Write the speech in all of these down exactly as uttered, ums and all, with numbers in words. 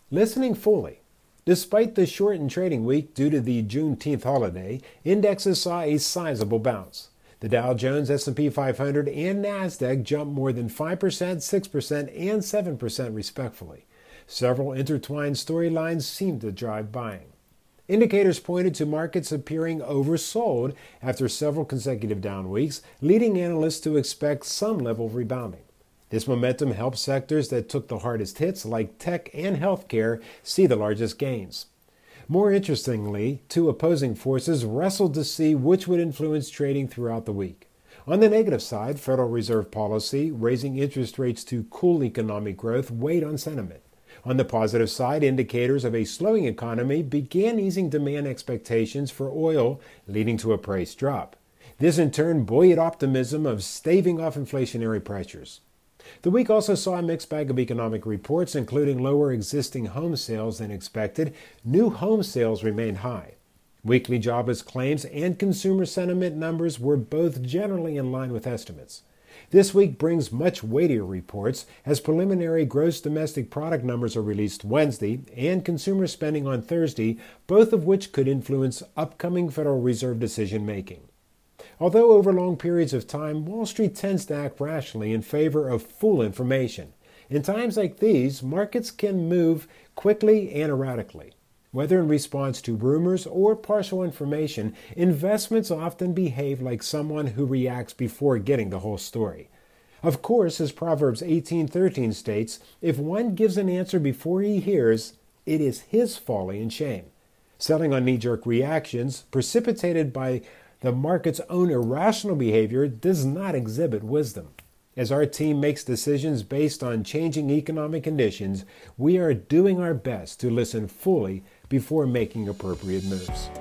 Listening fully. Despite the shortened trading week due to the Juneteenth holiday, indexes saw a sizable bounce. The Dow Jones, S and P five hundred, and NASDAQ jumped more than five percent, six percent, and seven percent respectively. Several intertwined storylines seemed to drive buying. Indicators pointed to markets appearing oversold after several consecutive down weeks, leading analysts to expect some level of rebounding. This momentum helped sectors that took the hardest hits, like tech and healthcare, see the largest gains. More interestingly, two opposing forces wrestled to see which would influence trading throughout the week. On the negative side, Federal Reserve policy, raising interest rates to cool economic growth, weighed on sentiment. On the positive side, indicators of a slowing economy began easing demand expectations for oil, leading to a price drop. This in turn buoyed optimism of staving off inflationary pressures. The week also saw a mixed bag of economic reports, including lower existing home sales than expected. New home sales remained high. Weekly jobless claims and consumer sentiment numbers were both generally in line with estimates. This week brings much weightier reports as preliminary gross domestic product numbers are released Wednesday and consumer spending on Thursday, both of which could influence upcoming Federal Reserve decision making. Although over long periods of time, Wall Street tends to act rationally in favor of full information. In times like these, markets can move quickly and erratically. Whether in response to rumors or partial information, investments often behave like someone who reacts before getting the whole story. Of course, as Proverbs eighteen thirteen states, if one gives an answer before he hears, it is his folly and shame. Selling on knee-jerk reactions, precipitated by the market's own irrational behavior, does not exhibit wisdom. As our team makes decisions based on changing economic conditions, we are doing our best to listen fully before making appropriate moves.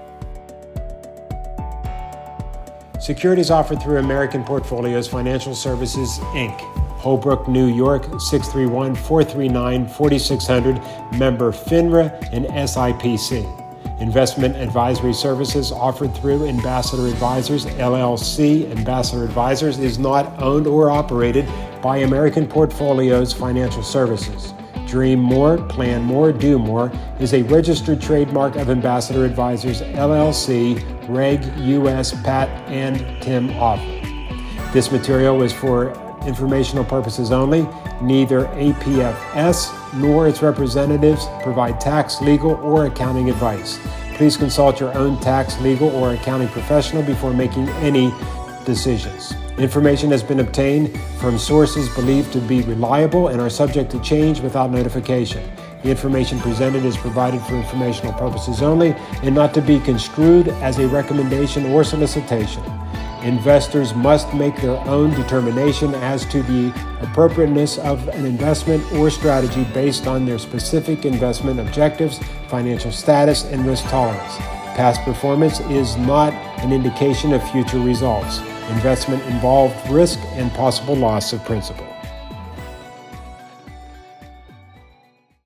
Securities offered through American Portfolios Financial Services, Incorporated. Holbrook, New York, six three one, four three nine, four six zero zero, member FINRA and S I P C. Investment advisory services offered through Ambassador Advisors, L L C. Ambassador Advisors is not owned or operated by American Portfolios Financial Services. Dream More, Plan More, Do More is a registered trademark of Ambassador Advisors, L L C, Reg U S Pat and Tim Offer. This material was for informational purposes only. Neither A P F S nor its representatives provide tax, legal, or accounting advice. Please consult your own tax, legal, or accounting professional before making any decisions. Information has been obtained from sources believed to be reliable and are subject to change without notification. The information presented is provided for informational purposes only and not to be construed as a recommendation or solicitation. Investors must make their own determination as to the appropriateness of an investment or strategy based on their specific investment objectives, financial status, and risk tolerance. Past performance is not an indication of future results. Investment involved risk and possible loss of principal.